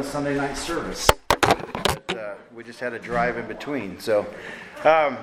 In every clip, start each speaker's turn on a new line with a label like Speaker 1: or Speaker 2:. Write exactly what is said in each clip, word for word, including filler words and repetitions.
Speaker 1: the Sunday night service. But, uh, we just had a drive in between. So, um,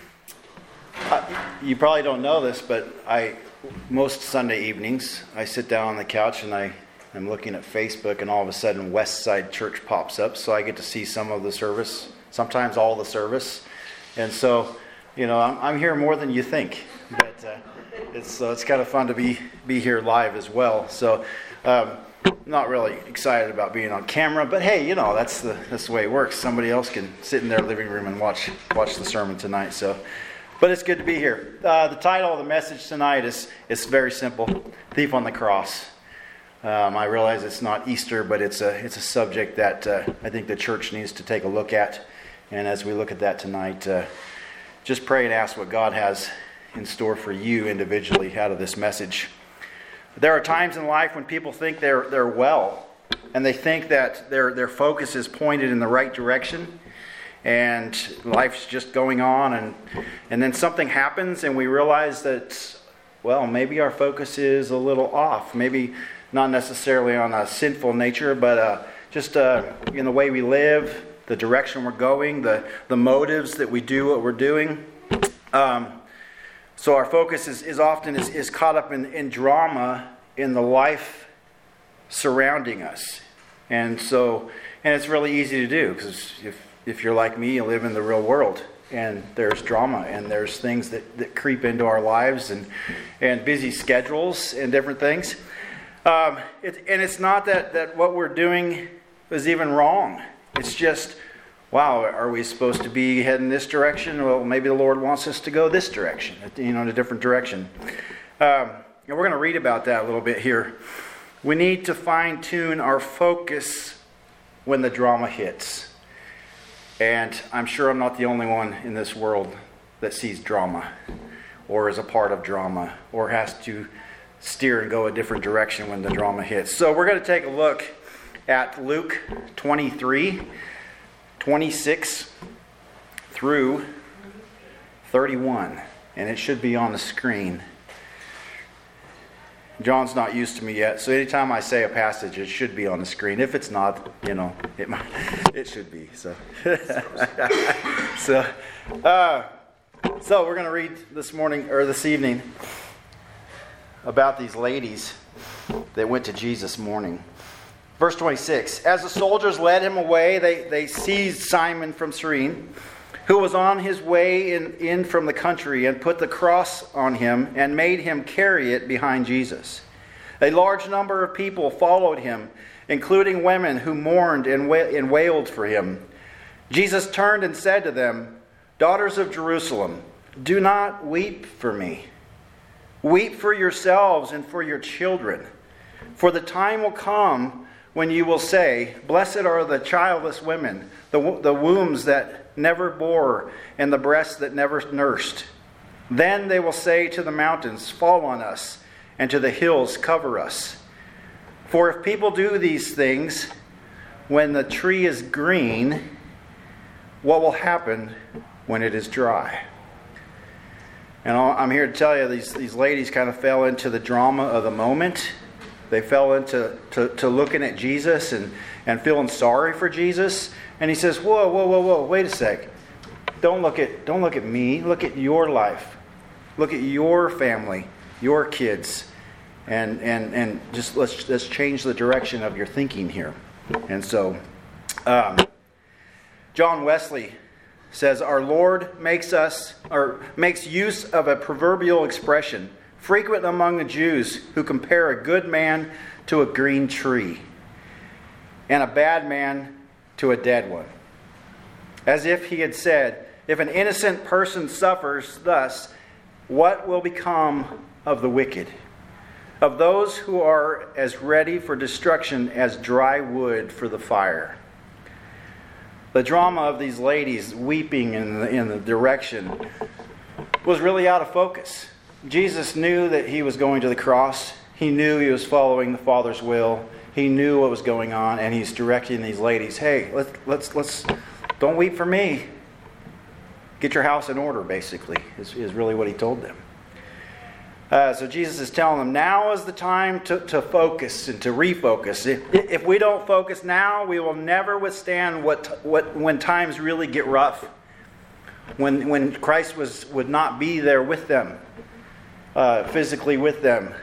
Speaker 1: I, you probably don't know this, but I most Sunday evenings I sit down on the couch and I I'm looking at Facebook, and all of a sudden West Side Church pops up, so I get to see some of the service, sometimes all the service, and so you know I'm, I'm here more than you think. But uh, it's uh, it's kind of fun to be be here live as well. So. Um, Not really excited about being on camera, but hey, you know that's the that's the way it works. Somebody else can sit in their living room and watch watch the sermon tonight. So, but it's good to be here. Uh, the title of the message tonight is it's very simple: Thief on the Cross. Um, I realize it's not Easter, but it's a it's a subject that uh, I think the church needs to take a look at. And as we look at that tonight, uh, just pray and ask what God has in store for you individually out of this message. There are times in life when people think they're they're well, and they think that their their focus is pointed in the right direction, and life's just going on, and and then something happens, and we realize that, well, maybe our focus is a little off. Maybe not necessarily on a sinful nature, but uh, just uh, in the way we live, the direction we're going, the the motives that we do what we're doing. Um, So our focus is, is often is, is caught up in, in drama in the life surrounding us. And so, and it's really easy to do, because if, if you're like me, you live in the real world, and there's drama, and there's things that, that creep into our lives, and, and busy schedules and different things. Um, it, and it's not that, that what we're doing is even wrong. It's just, wow, are we supposed to be heading this direction? Well, maybe the Lord wants us to go this direction, you know, in a different direction. Um, and we're going to read about that a little bit here. We need to fine-tune our focus when the drama hits. And I'm sure I'm not the only one in this world that sees drama, or is a part of drama, or has to steer and go a different direction when the drama hits. So we're going to take a look at Luke twenty-three, twenty-six through thirty-one, and it should be on the screen. John's not used to me yet, so anytime I say a passage, it should be on the screen. If it's not, you know, it might, it should be. So, so, uh, so we're going to read this morning or this evening about these ladies that went to Jesus mourning. Verse twenty-six, as the soldiers led him away, they, they seized Simon from Cyrene, who was on his way in, in from the country, and put the cross on him and made him carry it behind Jesus. A large number of people followed him, including women who mourned and, wa- and wailed for him. Jesus turned and said to them, "Daughters of Jerusalem, do not weep for me. Weep for yourselves and for your children. For the time will come when you will say, 'Blessed are the childless women, the, the wombs that never bore, and the breasts that never nursed.' Then they will say to the mountains, 'Fall on us,' and to the hills, 'Cover us.' For if people do these things when the tree is green, what will happen when it is dry?" And I'm here to tell you, these, these ladies kind of fell into the drama of the moment. They fell into to, to looking at Jesus and, and feeling sorry for Jesus. And he says, whoa, whoa, whoa, whoa, wait a sec. Don't look at don't look at me. Look at your life. Look at your family, your kids. And and, and just let's let's change the direction of your thinking here. And so um, John Wesley says, our Lord makes us or makes use of a proverbial expression frequent among the Jews, who compare a good man to a green tree and a bad man to a dead one. As if he had said, if an innocent person suffers thus, what will become of the wicked? Of those who are as ready for destruction as dry wood for the fire. The drama of these ladies weeping in the, in the direction was really out of focus. Jesus knew that he was going to the cross. He knew he was following the Father's will. He knew what was going on, and he's directing these ladies, hey, let's let's let's don't weep for me. Get your house in order, basically, is, is really what he told them. Uh, so Jesus is telling them, now is the time to, to focus and to refocus. If, if we don't focus now, we will never withstand what what when times really get rough. When when Christ was would not be there with them, uh, physically with them.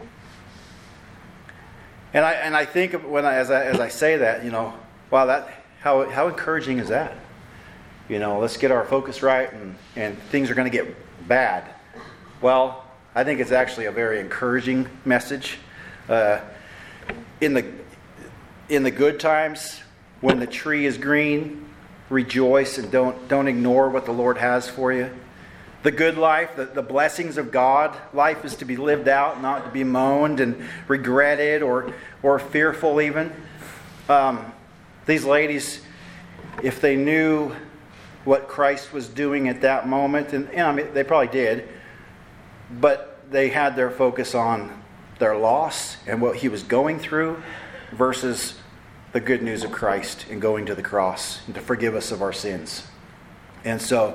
Speaker 1: And I and I think when I, as I as I say that, you know, wow, that how how encouraging is that? You know, let's get our focus right, and and things are going to get bad. Well, I think it's actually a very encouraging message. Uh, in the in the good times, when the tree is green, rejoice and don't don't ignore what the Lord has for you. The good life, the, the blessings of God, life is to be lived out, not to be moaned and regretted or or fearful even. Um, these ladies, if they knew what Christ was doing at that moment, and, and I mean, they probably did, but they had their focus on their loss and what he was going through versus the good news of Christ and going to the cross and to forgive us of our sins. And so,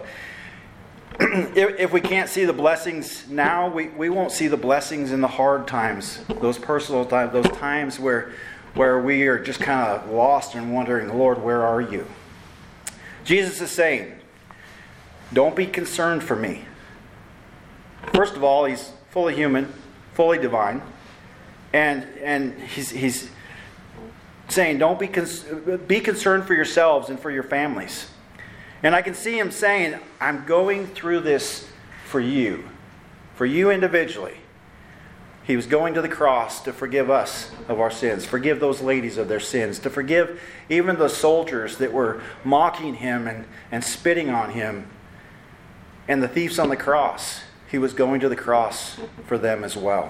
Speaker 1: if, if we can't see the blessings now, we, we won't see the blessings in the hard times, those personal times, those times where, where we are just kind of lost and wondering, Lord, where are you? Jesus is saying, don't be concerned for me. First of all, he's fully human, fully divine, and and he's he's saying, don't be cons- be concerned for yourselves and for your families. And I can see him saying, I'm going through this for you, for you individually. He was going to the cross to forgive us of our sins, forgive those ladies of their sins, to forgive even the soldiers that were mocking him and, and spitting on him, and the thieves on the cross. He was going to the cross for them as well.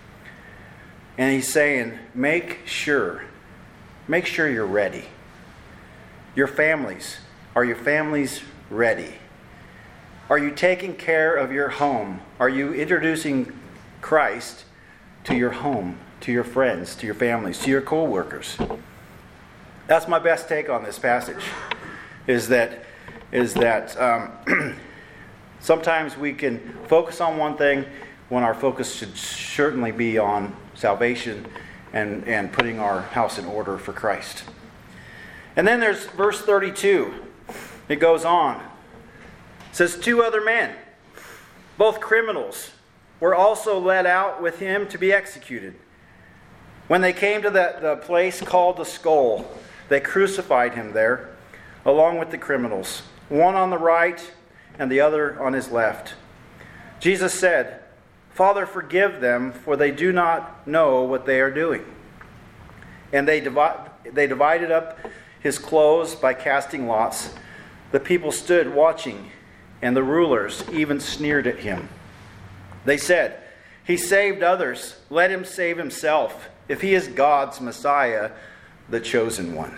Speaker 1: And he's saying, make sure, make sure you're ready. Your families, are your families ready? Are you taking care of your home? Are you introducing Christ to your home, to your friends, to your families, to your co-workers? That's my best take on this passage, is that, is that um, sometimes we can focus on one thing when our focus should certainly be on salvation and, and putting our house in order for Christ. And then there's verse thirty-two. It goes on. It says, two other men, both criminals, were also led out with him to be executed. When they came to the, the place called the Skull, they crucified him there, along with the criminals, one on the right and the other on his left. Jesus said, Father, forgive them, for they do not know what they are doing. And they, divi- they divided up his clothes by casting lots. The people stood watching, and the rulers even sneered at him. They said, he saved others. Let him save himself, if he is God's Messiah, the chosen one.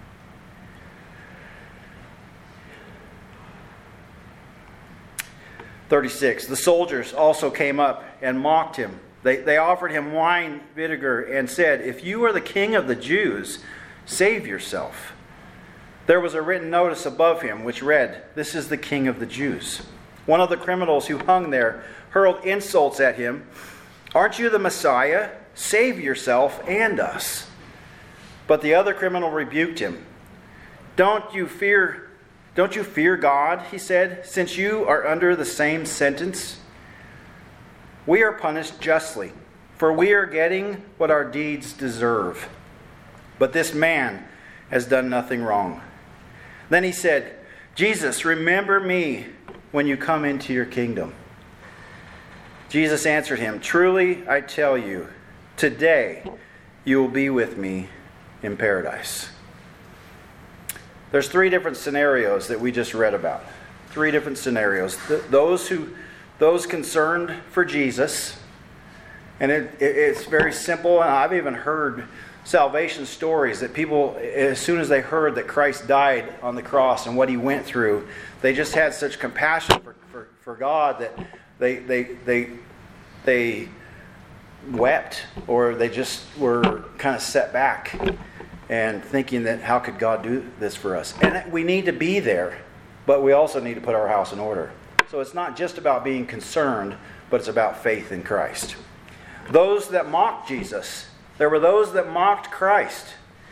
Speaker 1: thirty-six. The soldiers also came up and mocked him. They, they offered him wine vinegar and said, if you are the king of the Jews, save yourself. There was a written notice above him which read, this is the king of the Jews. One of the criminals who hung there hurled insults at him. Aren't you the Messiah? Save yourself and us. But the other criminal rebuked him. Don't you fear, don't you fear God, he said, since you are under the same sentence? We are punished justly, for we are getting what our deeds deserve. But this man has done nothing wrong. Then he said, Jesus, remember me when you come into your kingdom. Jesus answered him, truly I tell you, today you will be with me in paradise. There's three different scenarios that we just read about. Three different scenarios. Th- those who, those concerned for Jesus, and it, it, it's very simple, and I've even heard salvation stories that people, as soon as they heard that Christ died on the cross and what he went through, they just had such compassion for, for, for God that they they they they wept, or they just were kind of set back and thinking that how could God do this for us? And we need to be there, but we also need to put our house in order. So it's not just about being concerned, but it's about faith in Christ. Those that mocked Jesus, there were those that mocked Christ.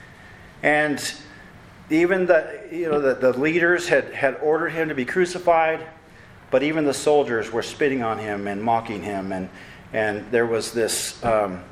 Speaker 1: And even the, you know, the, the leaders had, had ordered him to be crucified, but even the soldiers were spitting on him and mocking him. And, and there was this, um,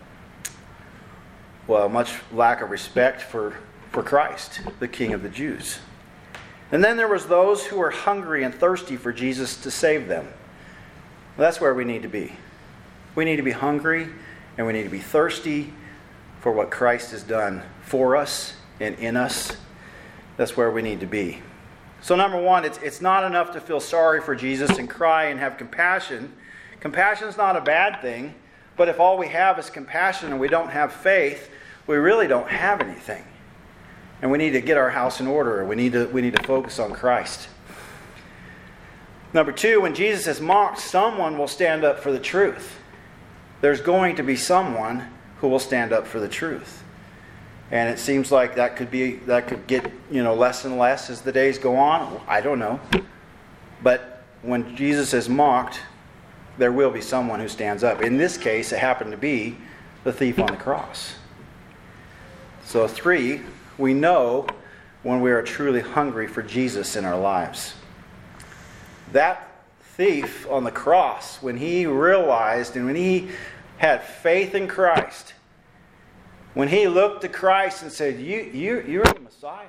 Speaker 1: well, much lack of respect for, for Christ, the King of the Jews. And then there was those who were hungry and thirsty for Jesus to save them. Well, that's where we need to be. We need to be hungry and we need to be thirsty for what Christ has done for us and in us. That's where we need to be. So number one, it's, it's not enough to feel sorry for Jesus and cry and have compassion. Compassion is not a bad thing, but if all we have is compassion and we don't have faith, we really don't have anything. And we need to get our house in order. We need to, we need to focus on Christ. Number two, when Jesus is mocked, someone will stand up for the truth. There's going to be someone who will stand up for the truth. And it seems like that could be that could get, you know, less and less as the days go on. I don't know. But when Jesus is mocked, there will be someone who stands up. In this case, it happened to be the thief on the cross. So three, we know when we are truly hungry for Jesus in our lives. That thief on the cross, when he realized and when he had faith in Christ, when he looked to Christ and said, you, you, you're the Messiah,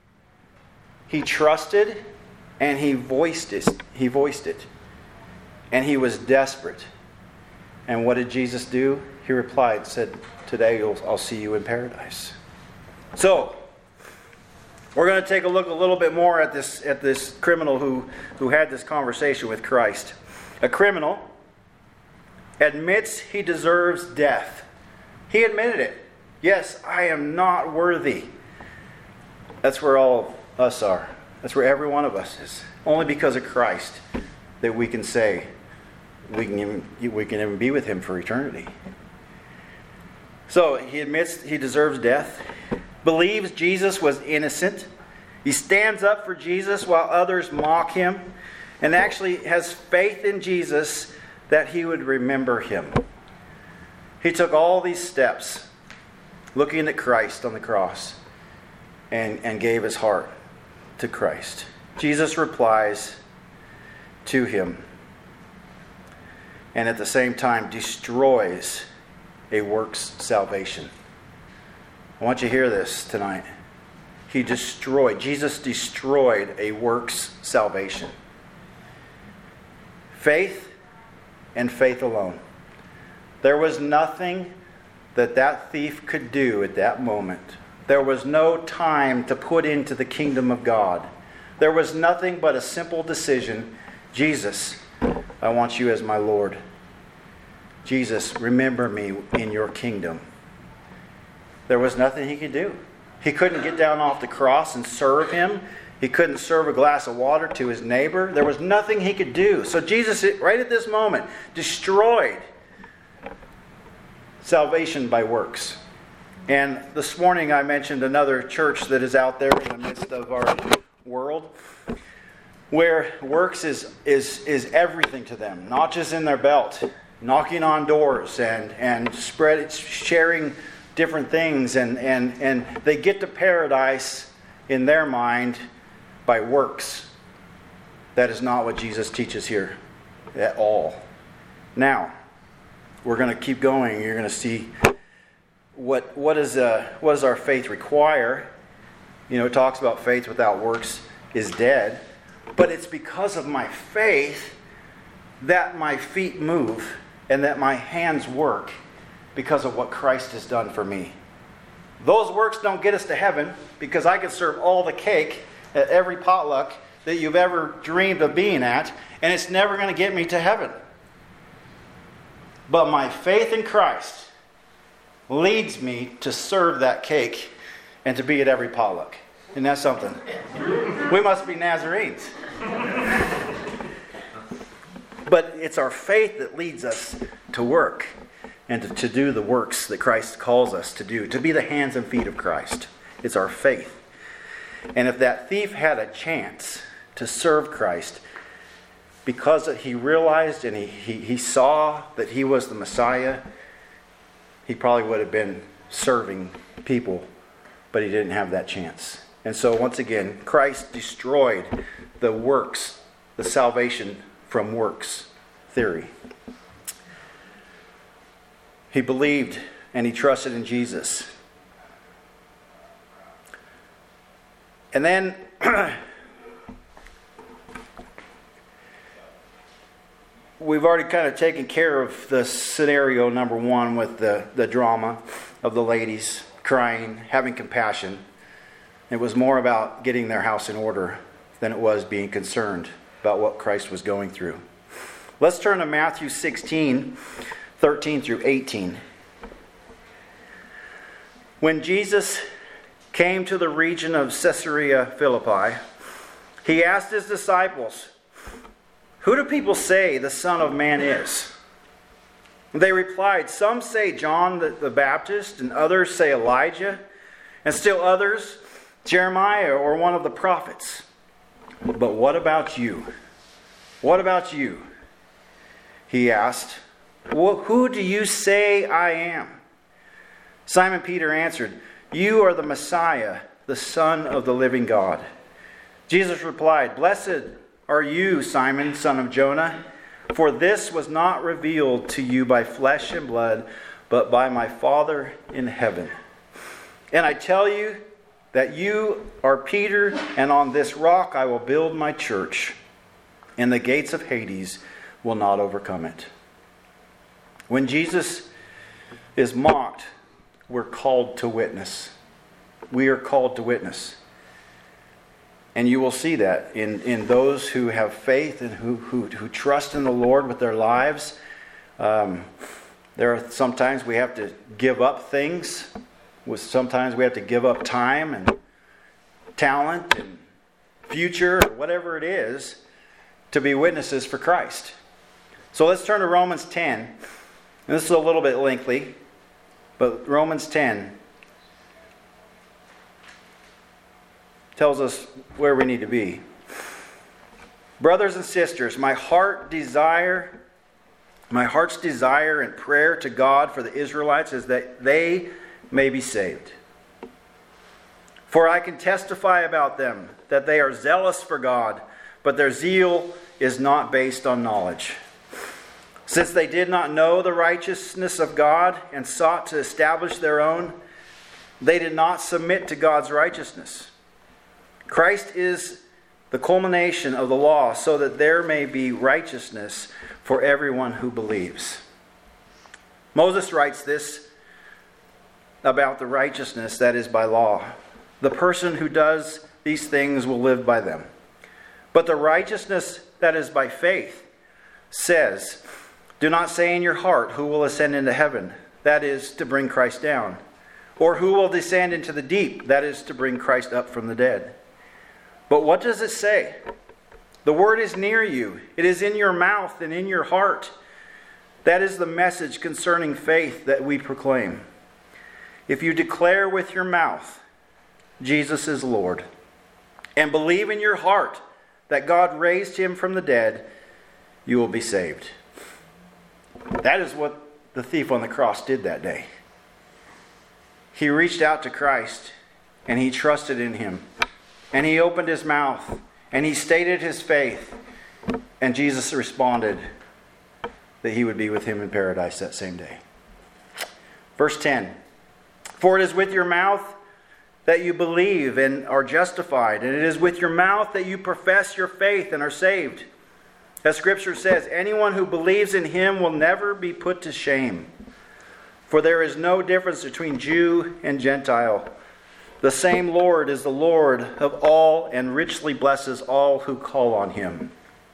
Speaker 1: he trusted and he voiced it. He voiced it. And he was desperate. And what did Jesus do? He replied, said, today I'll see you in paradise. So, we're going to take a look a little bit more at this at this criminal who, who had this conversation with Christ. A criminal admits he deserves death. He admitted it. Yes, I am not worthy. That's where all of us are. That's where every one of us is. Only because of Christ that we can say we can even, we can even be with him for eternity. So he admits he deserves death. Believes Jesus was innocent. He stands up for Jesus while others mock him. And actually has faith in Jesus that he would remember him. He took all these steps looking at Christ on the cross and, and gave his heart to Christ. Jesus replies to him and at the same time destroys a works salvation. I want you to hear this tonight. He destroyed, Jesus destroyed a works salvation. Faith and faith alone. There was nothing that that thief could do at that moment. There was no time to put into the kingdom of God. There was nothing but a simple decision. Jesus, I want you as my Lord. Jesus, remember me in your kingdom. There was nothing he could do. He couldn't get down off the cross and serve him. He couldn't serve a glass of water to his neighbor. There was nothing he could do. So Jesus, right at this moment, destroyed salvation by works. And this morning I mentioned another church that is out there in the midst of our world where works is is is everything to them, not just in their belt, knocking on doors and, and spread sharing different things, and, and, and they get to paradise in their mind by works. That is not what Jesus teaches here at all. Now, we're going to keep going. You're going to see what what is uh, what does our faith require. You know, it talks about faith without works is dead. But it's because of my faith that my feet move and that my hands work because of what Christ has done for me. Those works don't get us to heaven because I can serve all the cake at every potluck that you've ever dreamed of being at, and it's never going to get me to heaven. But my faith in Christ leads me to serve that cake and to be at every potluck. Isn't that something? We must be Nazarenes. But it's our faith that leads us to work and to, to do the works that Christ calls us to do, to be the hands and feet of Christ. It's our faith. And if that thief had a chance to serve Christ, because he realized and he, he, he saw that he was the Messiah, he probably would have been serving people, but he didn't have that chance. And so once again, Christ destroyed the works, the salvation from works theory. He believed and he trusted in Jesus. And then we've already kind of taken care of the scenario number one with the, the drama of the ladies crying, having compassion. It was more about getting their house in order than it was being concerned about what Christ was going through. Let's turn to Matthew sixteen, thirteen through eighteen. When Jesus came to the region of Caesarea Philippi, he asked his disciples, "Who do people say the Son of Man is?" They replied, "Some say John the, the Baptist, and others say Elijah, and still others Jeremiah or one of the prophets. But what about you? What about you?" He asked, "Well, who do you say I am?" Simon Peter answered, "You are the Messiah, the Son of the living God." Jesus replied, "Blessed are you, Simon, son of Jonah, for this was not revealed to you by flesh and blood, but by my Father in heaven. And I tell you that you are Peter, and on this rock I will build my church, and the gates of Hades will not overcome it." When Jesus is mocked, we're called to witness. We are called to witness. And you will see that in, in those who have faith and who, who, who trust in the Lord with their lives. Um, there are sometimes we have to give up things. Sometimes we have to give up time and talent and future, or whatever it is, to be witnesses for Christ. So let's turn to Romans ten. And this is a little bit lengthy, but Romans ten tells us where we need to be. "Brothers and sisters, my heart desire, my heart's desire and prayer to God for the Israelites is that they may be saved. For I can testify about them that they are zealous for God, but their zeal is not based on knowledge. Since they did not know the righteousness of God and sought to establish their own, they did not submit to God's righteousness. Christ is the culmination of the law, so that there may be righteousness for everyone who believes." Moses writes this about the righteousness that is by law. "The person who does these things will live by them. But the righteousness that is by faith says, 'Do not say in your heart, who will ascend into heaven?' That is, to bring Christ down. Or who will descend into the deep? That is, to bring Christ up from the dead. But what does it say? The word is near you. It is in your mouth and in your heart. That is the message concerning faith that we proclaim. If you declare with your mouth, 'Jesus is Lord,' and believe in your heart that God raised him from the dead, you will be saved." That is what the thief on the cross did that day. He reached out to Christ and he trusted in him. And he opened his mouth and he stated his faith. And Jesus responded that he would be with him in paradise that same day. Verse ten. "For it is with your mouth that you believe and are justified, and it is with your mouth that you profess your faith and are saved. As Scripture says, anyone who believes in him will never be put to shame. For there is no difference between Jew and Gentile. The same Lord is the Lord of all and richly blesses all who call on him.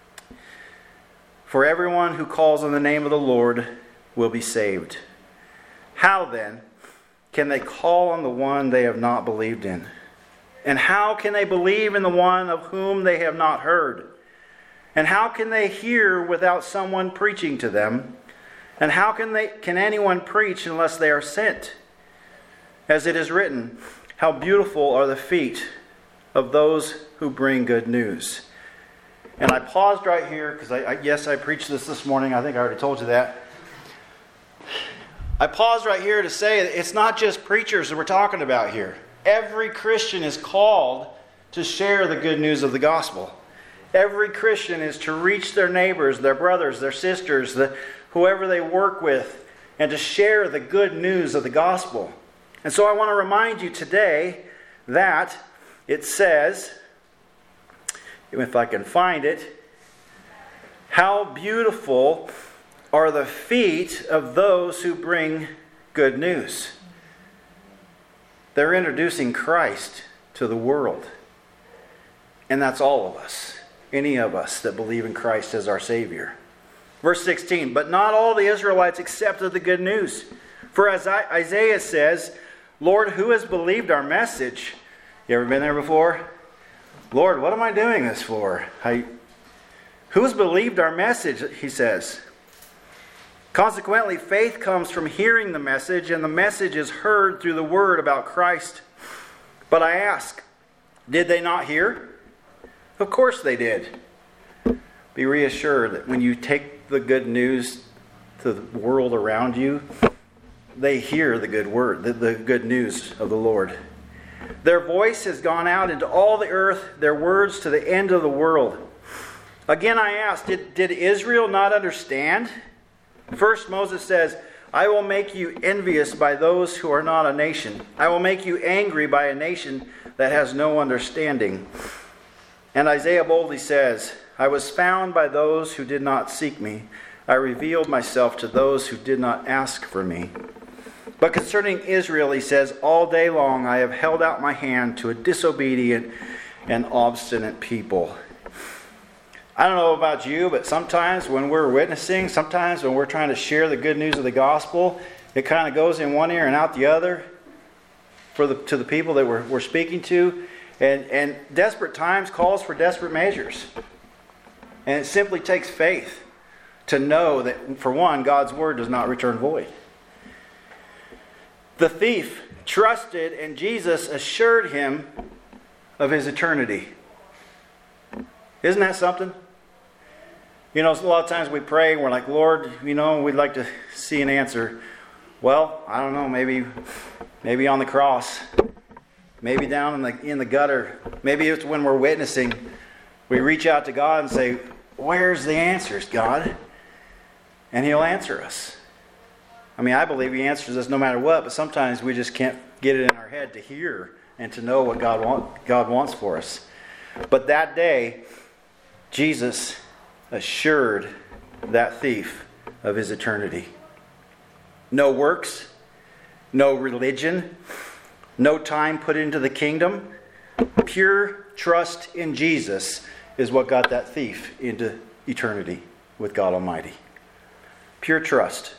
Speaker 1: For everyone who calls on the name of the Lord will be saved. How then can they call on the one they have not believed in? And how can they believe in the one of whom they have not heard? And how can they hear without someone preaching to them? And how can they can anyone preach unless they are sent? As it is written, how beautiful are the feet of those who bring good news. And I paused right here because I, I yes, I preached this this morning. I think I already told you that. I paused right here to say that it's not just preachers that we're talking about here. Every Christian is called to share the good news of the gospel. Every Christian is to reach their neighbors, their brothers, their sisters, the, whoever they work with, and to share the good news of the gospel. And so I want to remind you today that it says, if I can find it, how beautiful are the feet of those who bring good news. They're introducing Christ to the world. And that's all of us. Any of us that believe in Christ as our Savior. Verse sixteen, but not all the Israelites accepted the good news. For as Isaiah says, Lord, who has believed our message? You ever been there before? Lord, what am I doing this for? I, who has believed our message, he says. Consequently, faith comes from hearing the message, and the message is heard through the word about Christ. But I ask, did they not hear? Of course they did. Be reassured that when you take the good news to the world around you, they hear the good word, the, the good news of the Lord. Their voice has gone out into all the earth, their words to the end of the world. Again I ask, did, did Israel not understand? First Moses says, I will make you envious by those who are not a nation. I will make you angry by a nation that has no understanding. And Isaiah boldly says, I was found by those who did not seek me. I revealed myself to those who did not ask for me. But concerning Israel, he says, all day long I have held out my hand to a disobedient and obstinate people. I don't know about you, but sometimes when we're witnessing, sometimes when we're trying to share the good news of the gospel, it kind of goes in one ear and out the other for the to the people that we're, we're speaking to. And, and desperate times calls for desperate measures. And it simply takes faith to know that, for one, God's word does not return void. The thief trusted, and Jesus assured him of his eternity. Isn't that something? You know, a lot of times we pray, and we're like, Lord, you know, we'd like to see an answer. Well, I don't know, maybe maybe on the cross. Maybe down in the in the gutter. Maybe it's when we're witnessing, we reach out to God and say, where's the answers, God? And He'll answer us. I mean, I believe He answers us no matter what, but sometimes we just can't get it in our head to hear and to know what God want, God wants for us. But that day, Jesus assured that thief of his eternity. No works, no religion, no time put into the kingdom. Pure trust in Jesus is what got that thief into eternity with God Almighty. Pure trust.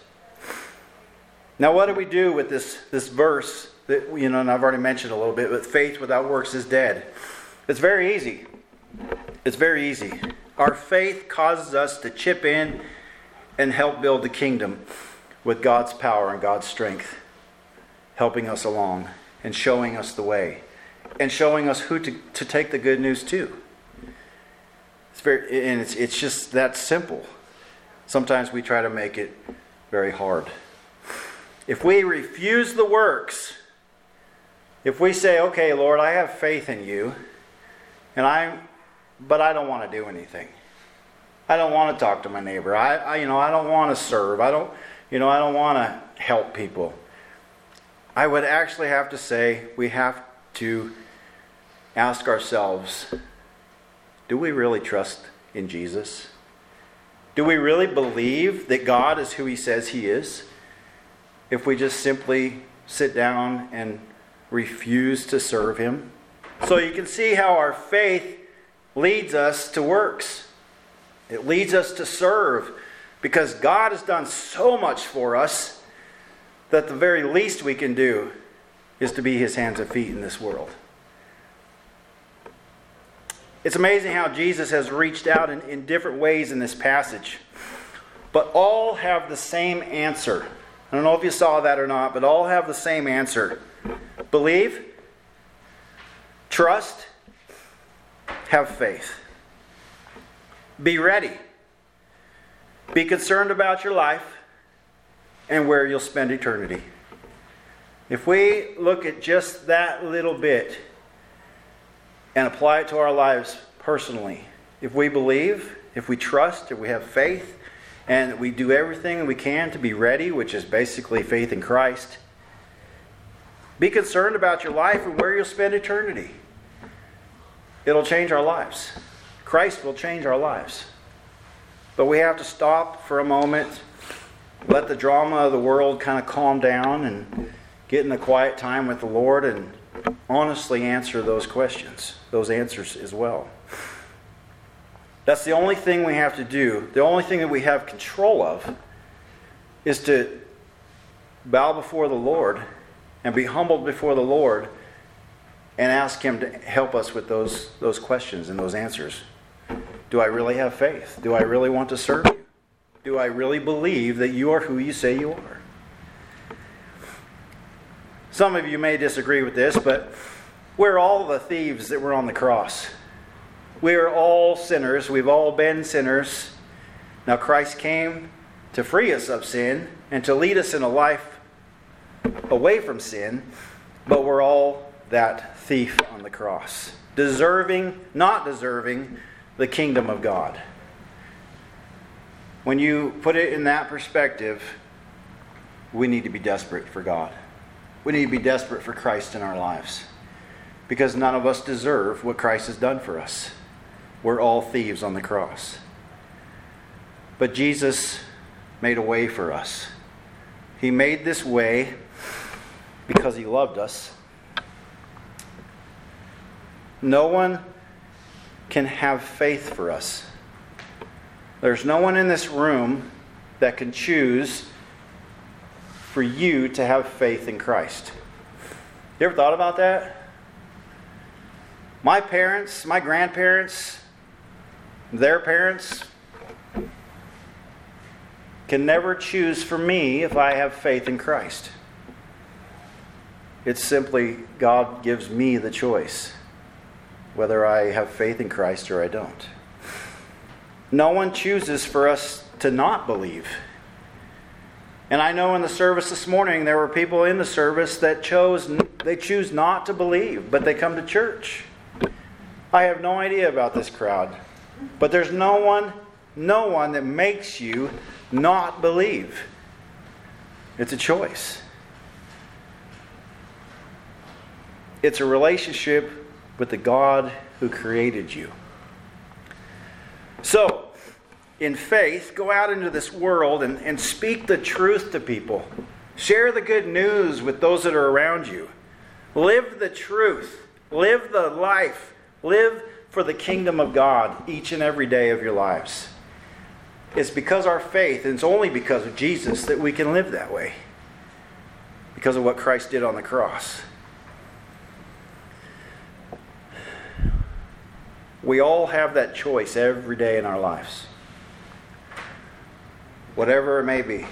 Speaker 1: Now, what do we do with this, this verse that, you know, and I've already mentioned a little bit, but faith without works is dead. It's very easy. It's very easy. Our faith causes us to chip in and help build the kingdom with God's power and God's strength, helping us along and showing us the way and showing us who to, to take the good news to. It's very, and it's, it's just that simple. Sometimes we try to make it very hard. If we refuse the works, if we say, okay, Lord, I have faith in you, and I'm, but I don't want to do anything. I don't want to talk to my neighbor. I, I you know, I don't want to serve. I don't, you know, I don't want to help people. I would actually have to say we have to ask ourselves, do we really trust in Jesus? Do we really believe that God is who He says He is? If we just simply sit down and refuse to serve Him? So you can see how our faith leads us to works. It leads us to serve because God has done so much for us that the very least we can do is to be His hands and feet in this world. It's amazing how Jesus has reached out in, in different ways in this passage. But all have the same answer. I don't know if you saw that or not, but all have the same answer. Believe, trust, have faith. Be ready. Be concerned about your life and where you'll spend eternity. If we look at just that little bit and apply it to our lives personally, if we believe, if we trust, if we have faith, and we do everything we can to be ready, which is basically faith in Christ, be concerned about your life and where you'll spend eternity. It'll change our lives. Christ will change our lives. But we have to stop for a moment, let the drama of the world kind of calm down, and get in a quiet time with the Lord and honestly answer those questions, those answers as well. That's the only thing we have to do. The only thing that we have control of is to bow before the Lord and be humbled before the Lord and ask Him to help us with those, those questions and those answers. Do I really have faith? Do I really want to serve you? Do I really believe that you are who you say you are? Some of you may disagree with this, but we're all the thieves that were on the cross. We are all sinners. We've all been sinners. Now Christ came to free us of sin and to lead us in a life away from sin, but we're all that thief on the cross, deserving, not deserving, the kingdom of God. When you put it in that perspective, we need to be desperate for God. We need to be desperate for Christ in our lives, because none of us deserve what Christ has done for us. We're all thieves on the cross. But Jesus made a way for us. He made this way because He loved us. No one can have faith for us. There's no one in this room that can choose for you to have faith in Christ. You ever thought about that? My parents, my grandparents, their parents can never choose for me if I have faith in Christ. It's simply God gives me the choice whether I have faith in Christ or I don't. No one chooses for us to not believe. And I know in the service this morning there were people in the service that chose, they choose not to believe, but they come to church. I have no idea about this crowd. But there's no one, no one that makes you not believe. It's a choice. It's a relationship with the God who created you. So, in faith, go out into this world and, and speak the truth to people. Share the good news with those that are around you. Live the truth. Live the life. Live for the kingdom of God each and every day of your lives. It's because our faith, and it's only because of Jesus, that we can live that way. Because of what Christ did on the cross. We all have that choice every day in our lives. Whatever it may be.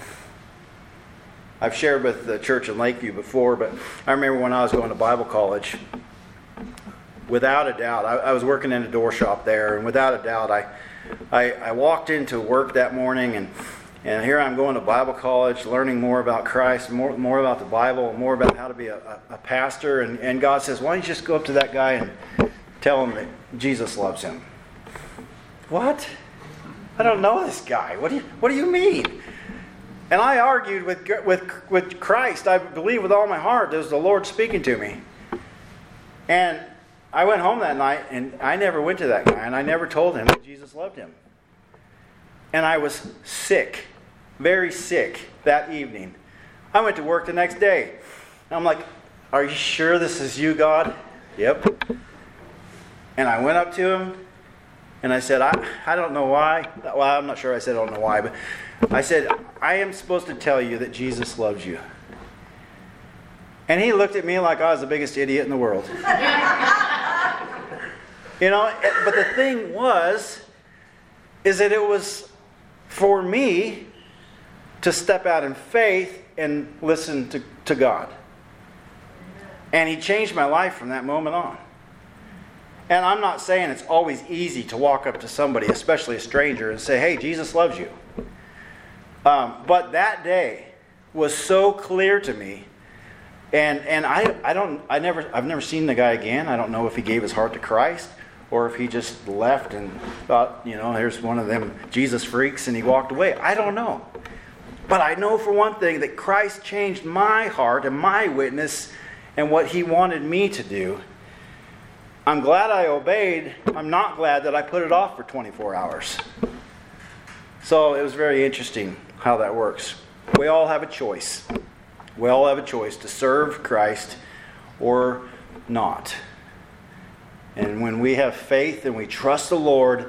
Speaker 1: I've shared with the church in Lakeview before, but I remember when I was going to Bible college, without a doubt, I, I was working in a door shop there, and without a doubt, I, I, I walked into work that morning, and, and here I'm going to Bible college, learning more about Christ, more, more about the Bible, more about how to be a, a, a pastor, and, and God says, why don't you just go up to that guy and tell him that Jesus loves him? What? I don't know this guy. What do you, what do you mean? And I argued with, with, with Christ. I believe with all my heart that was the Lord speaking to me. And I went home that night, and I never went to that guy, and I never told him that Jesus loved him. And I was sick, very sick that evening. I went to work the next day. And I'm like, are you sure this is you, God? Yep. And I went up to him, and I said, I, I don't know why. Well, I'm not sure I said I don't know why, but I said, I am supposed to tell you that Jesus loves you. And he looked at me like I was the biggest idiot in the world. You know, but the thing was, is that it was for me to step out in faith and listen to, to God. And he changed my life from that moment on. And I'm not saying it's always easy to walk up to somebody, especially a stranger, and say, hey, Jesus loves you. Um, but that day was so clear to me. And and I I don't I never I've never seen the guy again. I don't know if he gave his heart to Christ or if he just left and thought, you know, here's one of them Jesus freaks and he walked away. I don't know. But I know for one thing that Christ changed my heart and my witness and what he wanted me to do. I'm glad I obeyed. I'm not glad that I put it off for twenty-four hours. So it was very interesting how that works. We all have a choice. We all have a choice to serve Christ or not. And when we have faith and we trust the Lord,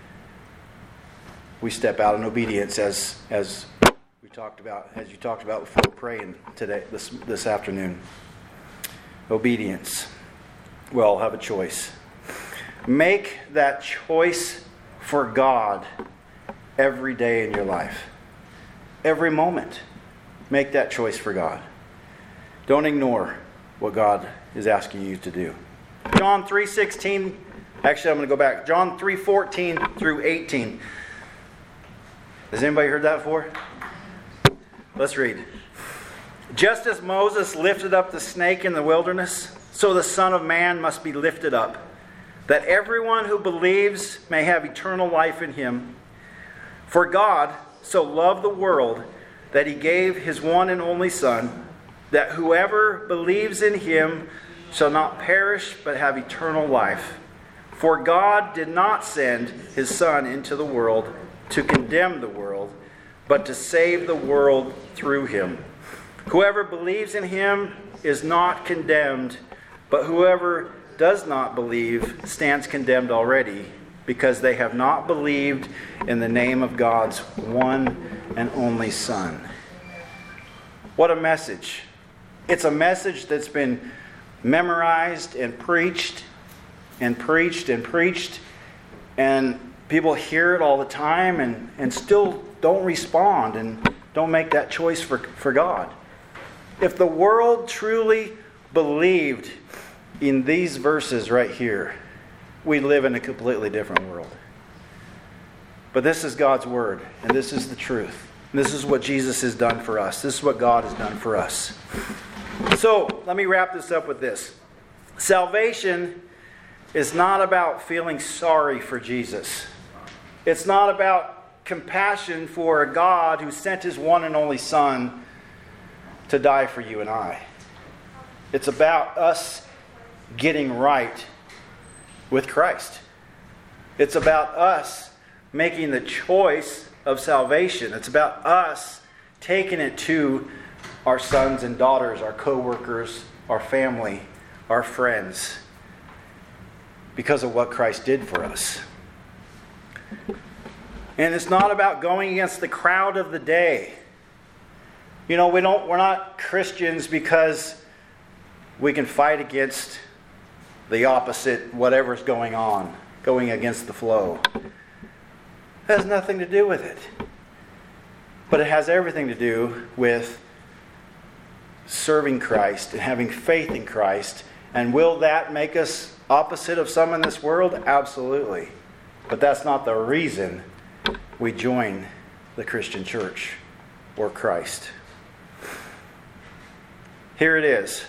Speaker 1: we step out in obedience as as we talked about, as you talked about before praying today, this this afternoon. Obedience. We all have a choice. Make that choice for God every day in your life. Every moment. Make that choice for God. Don't ignore what God is asking you to do. John three sixteen. Actually, I'm going to go back. John three fourteen through eighteen. Has anybody heard that before? Let's read. Just as Moses lifted up the snake in the wilderness, so the Son of Man must be lifted up, that everyone who believes may have eternal life in him. For God so loved the world that he gave his one and only Son, that whoever believes in him shall not perish but have eternal life. For God did not send his Son into the world to condemn the world, but to save the world through him. Whoever believes in him is not condemned, but whoever does not believe stands condemned already, because they have not believed in the name of God's one and only Son. What a message. It's a message that's been memorized and preached and preached and preached, and people hear it all the time and, and still don't respond and don't make that choice for, for God. If the world truly believed in these verses right here, we live in a completely different world. But this is God's Word, and this is the truth. This is what Jesus has done for us. This is what God has done for us. So, let me wrap this up with this. Salvation is not about feeling sorry for Jesus. It's not about compassion for a God who sent his one and only Son to die for you and I. It's about us getting right with Christ. It's about us making the choice of salvation. It's about us taking it to our sons and daughters, our co-workers, our family, our friends, because of what Christ did for us. And it's not about going against the crowd of the day. You know, we don't we're not Christians because we can fight against the opposite, whatever's going on, going against the flow. It has nothing to do with it. But it has everything to do with serving Christ and having faith in Christ. And will that make us opposite of some in this world? Absolutely. But that's not the reason we join the Christian church or Christ. Here it is.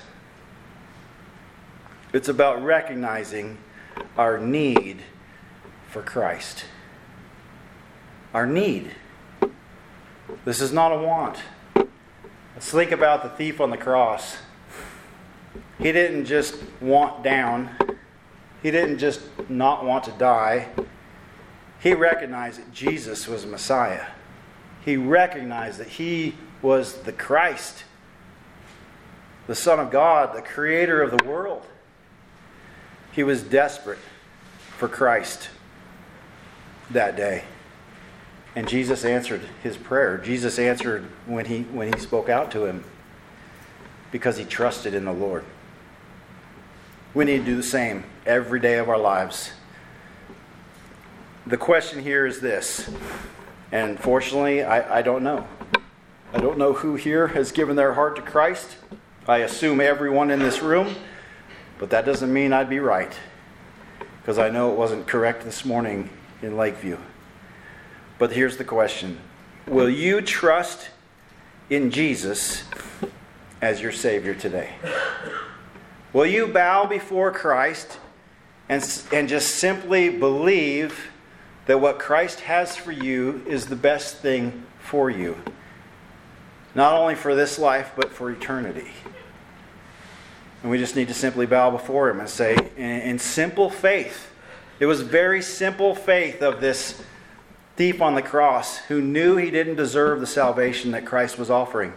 Speaker 1: It's about recognizing our need for Christ. Our need. This is not a want. Let's think about the thief on the cross. He didn't just want down. He didn't just not want to die. He recognized that Jesus was Messiah. He recognized that he was the Christ, the Son of God, the Creator of the world. He was desperate for Christ that day. And Jesus answered his prayer. Jesus answered when he when he spoke out to him, because he trusted in the Lord. We need to do the same every day of our lives. The question here is this, and fortunately, I, I don't know. I don't know who here has given their heart to Christ. I assume everyone in this room, but that doesn't mean I'd be right. because I know it wasn't correct this morning in Lakeview. But here's the question. Will you trust in Jesus as your Savior today? Will you bow before Christ and, and just simply believe that what Christ has for you is the best thing for you? Not only for this life, but for eternity. And we just need to simply bow before Him and say, in, in simple faith, it was very simple faith of this thief on the cross who knew he didn't deserve the salvation that Christ was offering.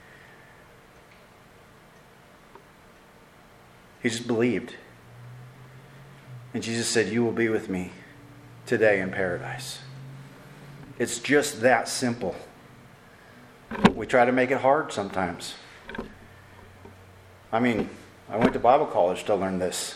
Speaker 1: He just believed. And Jesus said, you will be with me today in paradise. It's just that simple. We try to make it hard sometimes. I mean, I went to Bible college to learn this.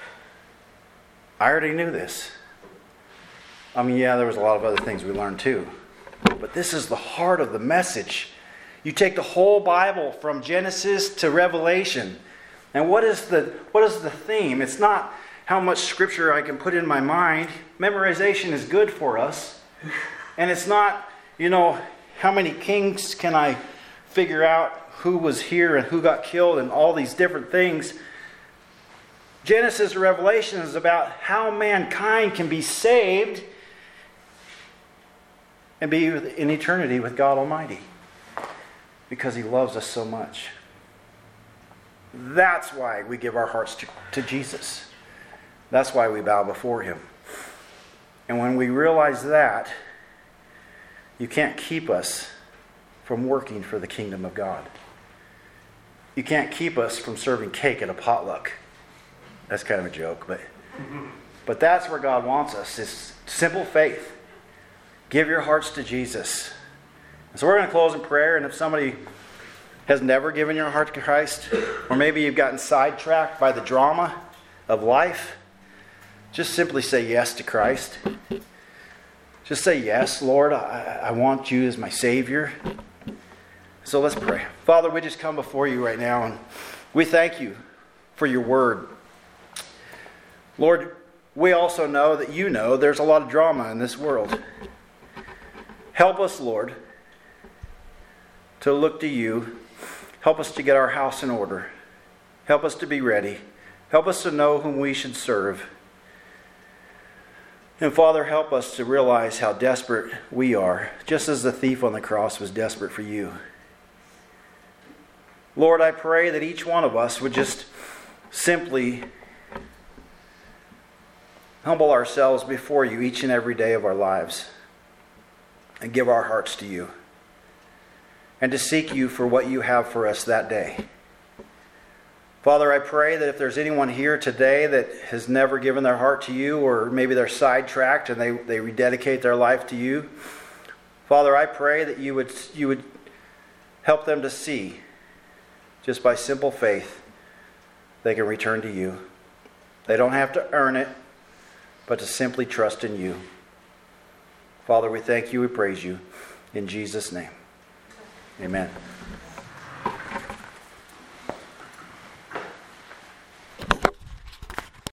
Speaker 1: I already knew this. I mean, yeah, there was a lot of other things we learned too. But this is the heart of the message. You take the whole Bible from Genesis to Revelation. And what is the what is the theme? It's not how much scripture I can put in my mind. Memorization is good for us. And it's not, you know, how many kings can I figure out who was here and who got killed and all these different things. Genesis and Revelation is about how mankind can be saved and be in eternity with God Almighty because He loves us so much. That's why we give our hearts to, to Jesus. That's why we bow before Him. And when we realize that, you can't keep us from working for the kingdom of God. You can't keep us from serving cake at a potluck. That's kind of a joke, but but that's where God wants us. It's simple faith. Give your hearts to Jesus. And so we're going to close in prayer, and if somebody has never given your heart to Christ, or maybe you've gotten sidetracked by the drama of life, just simply say yes to Christ. Just say, yes, Lord, I, I want you as my Savior. So let's pray. Father, we just come before you right now, and we thank you for your word. Lord, we also know that you know there's a lot of drama in this world. Help us, Lord, to look to you. Help us to get our house in order. Help us to be ready. Help us to know whom we should serve. And Father, help us to realize how desperate we are, just as the thief on the cross was desperate for you. Lord, I pray that each one of us would just simply humble ourselves before you each and every day of our lives and give our hearts to you and to seek you for what you have for us that day. Father, I pray that if there's anyone here today that has never given their heart to you, or maybe they're sidetracked and they, they rededicate their life to you, Father, I pray that you would you would help them to see, just by simple faith, they can return to you. They don't have to earn it, but to simply trust in you. Father, we thank you, we praise you. In Jesus' name, amen.